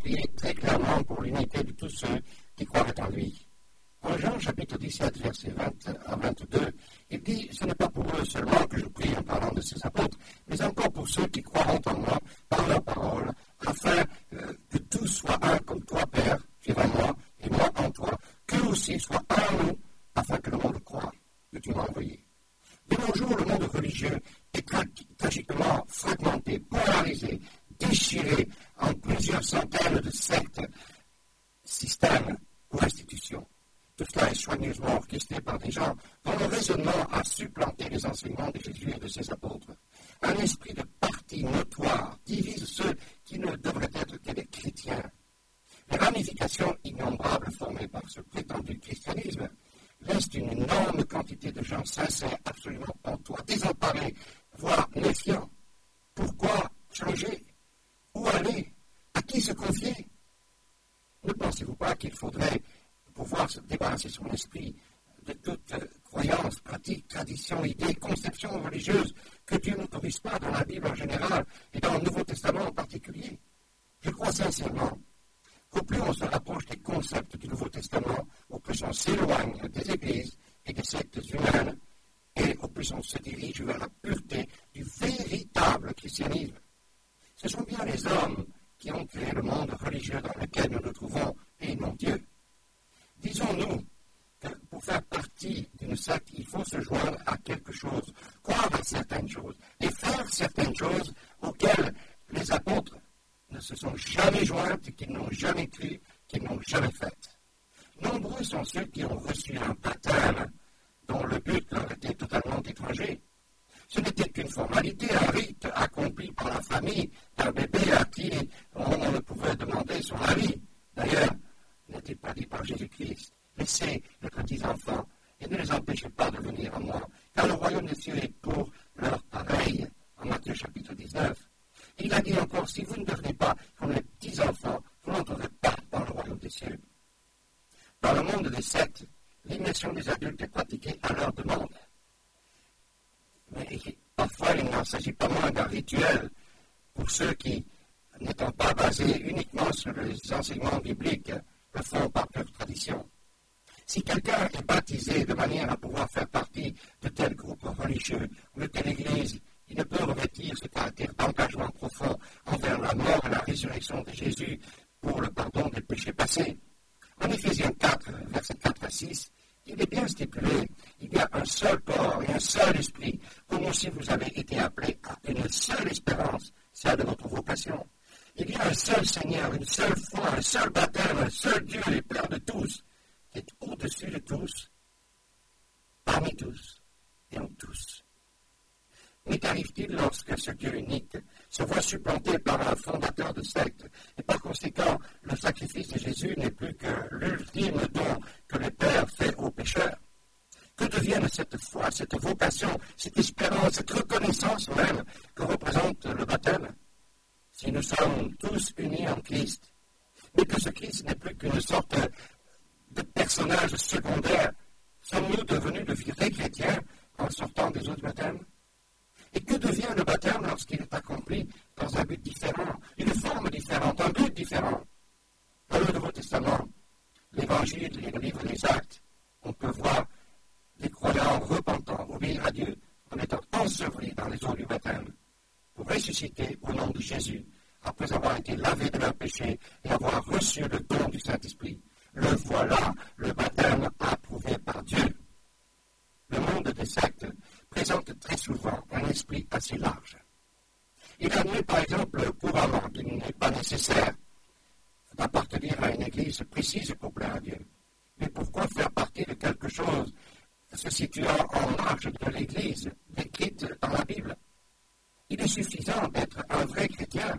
prier très clairement pour l'unité de tous ceux qui croient en lui. En Jean chapitre 17, versets 20 à 22, il dit « Ce n'est pas pour eux seulement que je prie en parlant de ces apôtres, mais encore pour ceux qui croiront en moi par leur parole, afin que tous soient un comme toi, Père, tu es en moi et moi en toi, qu'eux aussi soient un en nous, afin que le monde croie que tu m'as envoyé. » De nos jours, le monde religieux est tragiquement fragmenté, polarisé, déchiré en plusieurs centaines de sectes, systèmes ou institutions. Tout cela est soigneusement orchestré par des gens dont le raisonnement a supplanté les enseignements de Jésus et de ses apôtres. Un esprit de parti notoire divise ceux qui ne devraient être que des chrétiens. Les ramifications innombrables formées par ce prétendu christianisme laissent une énorme quantité de gens sincères absolument pantois, désemparés, voire méfiants. Pourquoi changer? Où aller? À qui se confier? Ne pensez-vous pas qu'il faudrait pouvoir se débarrasser son esprit de toute croyance, pratique, tradition, idée, conception religieuse que Dieu n'autorise pas dans la Bible en général et dans le Nouveau Testament en particulier? Je crois sincèrement qu'au plus on se rapproche des concepts du Nouveau Testament, au plus on s'éloigne des églises et des sectes humaines, et au plus on se dirige vers la pureté du véritable christianisme. Ce sont bien les hommes qui ont créé le monde religieux dans lequel nous nous trouvons, et non Dieu. Disons-nous que pour faire partie d'une secte, il faut se joindre à quelque chose, croire à certaines choses, et faire certaines choses auxquelles les apôtres ne se sont jamais jointes, qu'ils n'ont jamais cru, qu'ils n'ont jamais faites. Nombreux sont ceux qui ont reçu un baptême dont le but leur était totalement étranger. Ce n'était qu'une formalité, un rite accompli par la famille d'un bébé à qui on ne pouvait demander son avis. D'ailleurs, n'est-il pas dit par Jésus-Christ, laissez les petits enfants et ne les empêchez pas de venir à moi, car le royaume des cieux est pour leur pareil, en Matthieu chapitre 19. Et il a dit encore, si vous ne devenez pas comme les petits enfants, vous n'entrerez pas dans le royaume des cieux. Dans le monde des sectes, l'immersion des adultes est pratiquée à leur demande. Mais parfois, il n'en s'agit pas moins d'un rituel pour ceux qui, n'étant pas basés uniquement sur les enseignements bibliques, le font par pure tradition. Si quelqu'un est baptisé de manière à pouvoir faire partie de tel groupe religieux ou de telle église, il ne peut revêtir ce caractère d'engagement profond envers la mort et la résurrection de Jésus pour le pardon des péchés passés. En Éphésiens 4, versets 4 à 6, il est bien stipulé, il y a un seul corps et un seul esprit, comme aussi vous avez été appelés à une seule espérance, celle de votre vocation. Il y a un seul Seigneur, une seule foi, un seul baptême, un seul Dieu et Père de tous, qui est au-dessus de tous, parmi tous et en tous. Mais qu'arrive-t-il lorsque ce Dieu unique se voit supplanté par un fondateur de secte, et par conséquent, le sacrifice de Jésus n'est plus que l'ultime don que le Père fait aux pécheurs? Que deviennent cette foi, cette vocation, cette espérance, cette reconnaissance même que représente le baptême? Si nous sommes tous unis en Christ, mais que ce Christ n'est plus qu'une sorte de personnage secondaire, sommes-nous devenus de vrais chrétiens en sortant des autres baptêmes? Et que devient le baptême lorsqu'il est accompli dans un but différent, une forme différente, un but différent? Dans le Nouveau Testament, l'Évangile et le livre des Actes, on peut voir des croyants repentants obéir à Dieu en étant ensevelis dans les eaux du baptême pour ressusciter au nom de Jésus après avoir été lavés de leurs péchés et avoir reçu le don du Saint-Esprit. Le voilà, le baptême approuvé par Dieu. Le monde des sectes présente très souvent un esprit assez large. Il admet par exemple couramment qu'il n'est pas nécessaire d'appartenir à une église précise pour plaire à Dieu. Mais pourquoi faire partie de quelque chose se situant en marge de l'église décrite dans la Bible? Il est suffisant d'être un vrai chrétien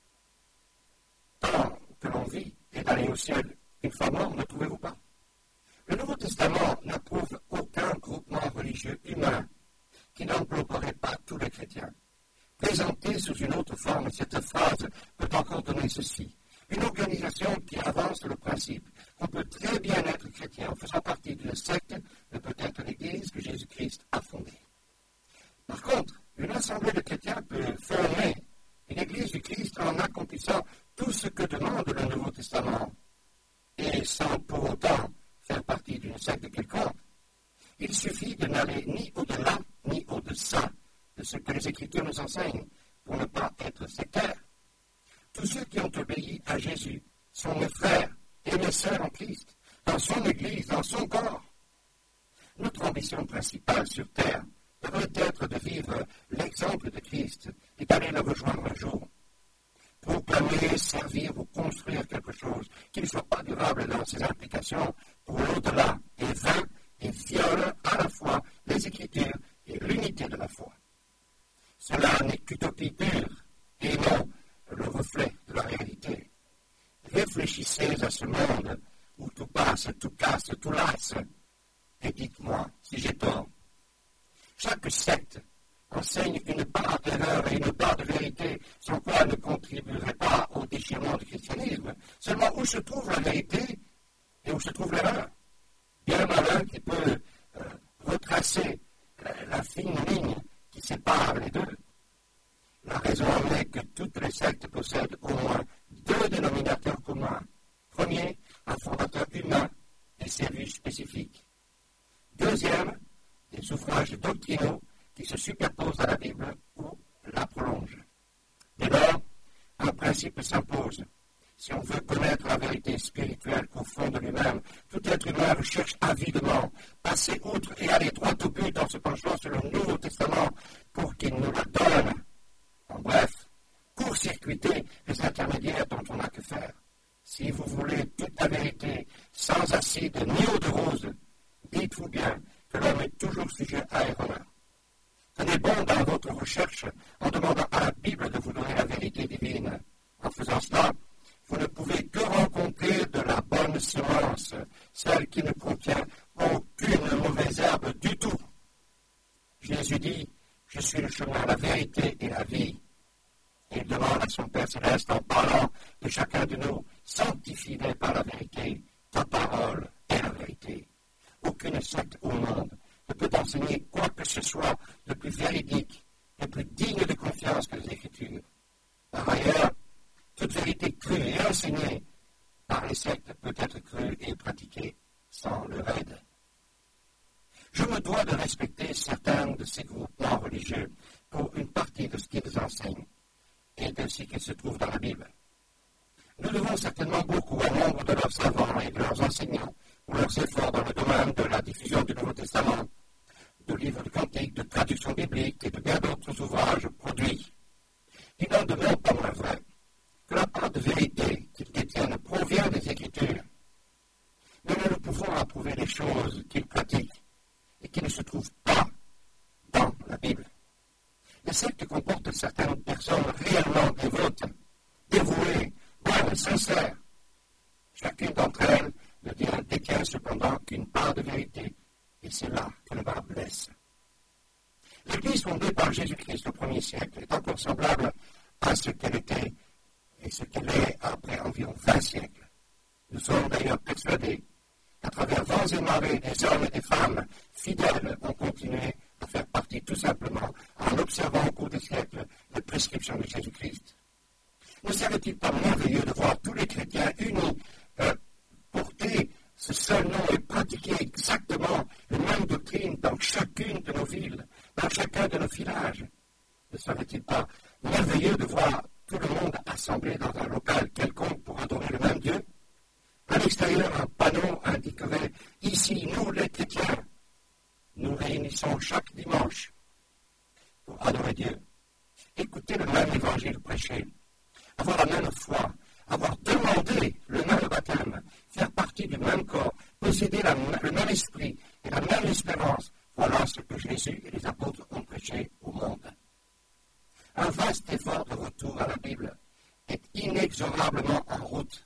tant que l'on vit et d'aller au ciel une fois mort, ne trouvez-vous pas? Le Nouveau Testament n'approuve aucun groupement religieux humain qui n'engloberait pas tous les chrétiens. Présentée sous une autre forme, cette phrase peut encore donner ceci. Une organisation qui avance le principe qu'on peut très bien être chrétien en faisant partie d'une secte, mais peut-être l'Église que Jésus-Christ a fondée. Par contre, une assemblée de chrétiens peut former une Église du Christ en accomplissant tout ce que demande le Nouveau Testament, et sans pour autant faire partie d'une secte quelconque. Il suffit de n'aller ni au-delà, ni au-deçà de ce que les Écritures nous enseignent pour ne pas être sectaires. Tous ceux qui ont obéi à Jésus sont mes frères et mes sœurs en Christ, dans son Église, dans son corps. Notre ambition principale sur terre devrait être de vivre l'exemple de Christ et d'aller le rejoindre un jour. Proclamer, servir ou construire quelque chose qui ne soit pas durable dans ses implications pour l'au-delà est vain et viole à la fois les Écritures et l'unité de la foi. Cela n'est qu'utopie pure et non le reflet de la réalité. Réfléchissez à ce monde où tout passe, tout casse, tout lasse, et dites-moi si j'ai tort. Chaque secte enseigne une part d'erreur et une part de vérité, sans quoi elle ne contribuerait pas au déchirement du christianisme. Seulement, où se trouve la vérité et où se trouve l'erreur? Bien malin qui peut retracer la fine ligne qui sépare les deux. La raison en est que toutes les sectes possèdent au moins deux dénominateurs communs. Premier, un fondateur humain et ses vues spécifiques. Deuxième, des ouvrages doctrinaux qui se superposent à la Bible ou la prolongent. Dès lors, un principe s'impose. Si on veut connaître la vérité spirituelle au fond de lui-même, tout être humain recherche avidement, passer outre et aller droit au but en se penchant sur le Nouveau Testament pour qu'il nous la donne. En bref, court-circuiter les intermédiaires dont on n'a que faire. Si vous voulez toute la vérité, sans acide ni eau de rose, dites-vous bien que l'homme est toujours sujet à erreur. Tenez bon dans votre recherche en demandant à la Bible de vous donner la vérité divine. En faisant cela, vous ne pouvez que rencontrer de la bonne semence, celle qui ne contient aucune mauvaise herbe du tout. Jésus dit, « Je suis le chemin, la vérité et la vie. » Il demande à son Père céleste en parlant de chacun de nous, « Sanctifie-les par la vérité, ta parole est la vérité. » Aucune secte au monde ne peut enseigner quoi que ce soit de plus véridique, de plus digne de confiance que les Écritures. Par ailleurs, toute vérité crue et enseignée par les sectes peut être crue et pratiquée sans leur aide. Je me dois de respecter certains de ces groupements religieux pour une partie de ce qu'ils enseignent et de ce qui se trouve dans la Bible. Nous devons certainement beaucoup au nombre de leurs savants et de leurs enseignants pour leurs efforts dans le domaine de la diffusion du Nouveau Testament, de livres de cantiques, de traductions bibliques et de bien d'autres ouvrages produits. Il n'en demeure pas moins vrai que la part de vérité qu'ils détiennent provient des Écritures. Mais nous ne pouvons approuver les choses qu'ils pratiquent et qui ne se trouvent pas dans la Bible. Les sectes comportent certaines personnes réellement dévotes, dévouées, bonnes, sincères. Chacune d'entre elles ne détient cependant qu'une part de vérité, et c'est là que le bas blesse. L'Église fondée par Jésus-Christ au 1er siècle est encore semblable à ce qu'elle était et ce qu'elle est après environ 20 siècles. Nous sommes d'ailleurs persuadés qu'à travers vents et marées, des hommes et des femmes fidèles ont continué à faire partie tout simplement en observant au cours des siècles les prescriptions de Jésus-Christ. Ne serait-il pas merveilleux de voir tous les chrétiens unis porter ce seul nom et pratiquer exactement les mêmes doctrines dans chacune de nos villes, dans chacun de nos villages? Ne serait-il pas merveilleux de voir tout le monde assemblé dans un local quelconque pour adorer le même Dieu? À l'extérieur, un panneau indiquerait « Ici, nous les chrétiens, nous réunissons chaque dimanche pour adorer Dieu. » Écouter le même évangile prêché, avoir la même foi, avoir demandé le même baptême, faire partie du même corps, posséder le même esprit et la même espérance, voilà ce que Jésus et les apôtres ont prêché au monde. Un vaste effort de retour à la Bible est inexorablement en route.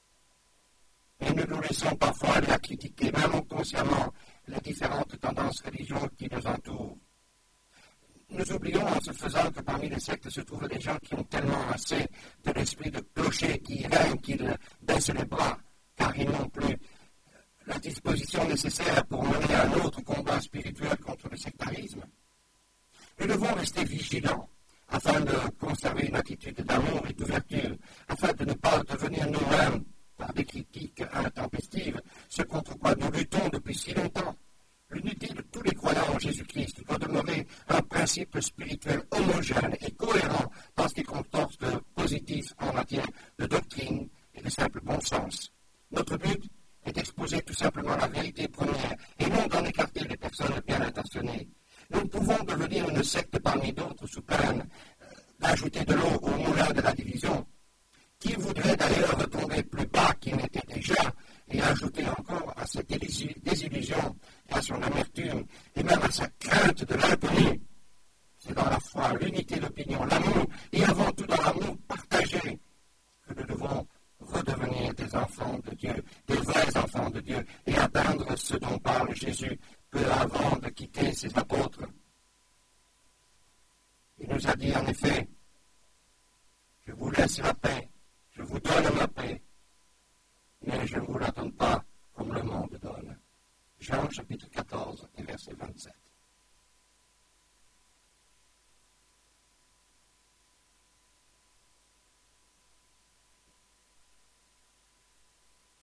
Et nous nous laissons parfois aller à critiquer, même inconsciemment, les différentes tendances religieuses qui nous entourent. Nous oublions en ce faisant que parmi les sectes se trouvent des gens qui ont tellement assez de l'esprit de clocher qui règne qu'ils baissent les bras, car ils n'ont plus la disposition nécessaire pour mener un autre combat spirituel contre le sectarisme. Nous devons rester vigilants afin de conserver une attitude d'amour et d'ouverture, afin de ne pas devenir nous-mêmes, par des critiques intempestives, ce contre quoi nous luttons depuis si longtemps. L'unité de tous les croyants en Jésus-Christ doit demeurer un principe spirituel homogène et cohérent dans ce qui comporte de positif en matière de doctrine et de simple bon sens. Notre but est d'exposer tout simplement la vérité première et non d'en écarter les personnes bien intentionnées. Nous ne pouvons devenir une secte parmi d'autres sous peine d'ajouter de l'eau au moulin de la division. Qui voudrait d'ailleurs retomber plus bas qu'il n'était déjà et ajouter encore à cette désillusion et à son amertume et même à sa crainte de l'inconnu? C'est dans la foi, l'unité d'opinion, l'amour et avant tout dans l'amour partagé que nous devons redevenir des enfants de Dieu, des vrais enfants de Dieu et atteindre ce dont parle Jésus peu avant de quitter ses apôtres. Il nous a dit en effet, « Je vous laisse la paix, je vous donne ma paix, mais je ne vous la donne pas comme le monde donne. » Jean chapitre 14 et verset 27.